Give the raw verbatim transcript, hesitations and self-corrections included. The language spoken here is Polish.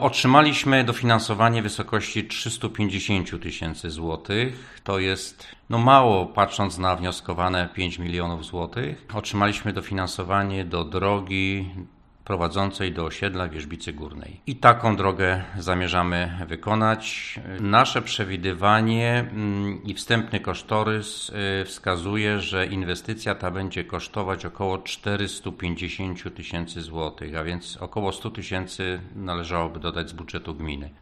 Otrzymaliśmy dofinansowanie w wysokości trzysta pięćdziesiąt tysięcy złotych. To jest no mało, patrząc na wnioskowane pięć milionów złotych. Otrzymaliśmy dofinansowanie do drogi prowadzącej do osiedla Wierzbicy Górnej. I taką drogę zamierzamy wykonać. Nasze przewidywanie i wstępny kosztorys wskazuje, że inwestycja ta będzie kosztować około czterysta pięćdziesiąt tysięcy złotych, a więc około sto tysięcy należałoby dodać z budżetu gminy.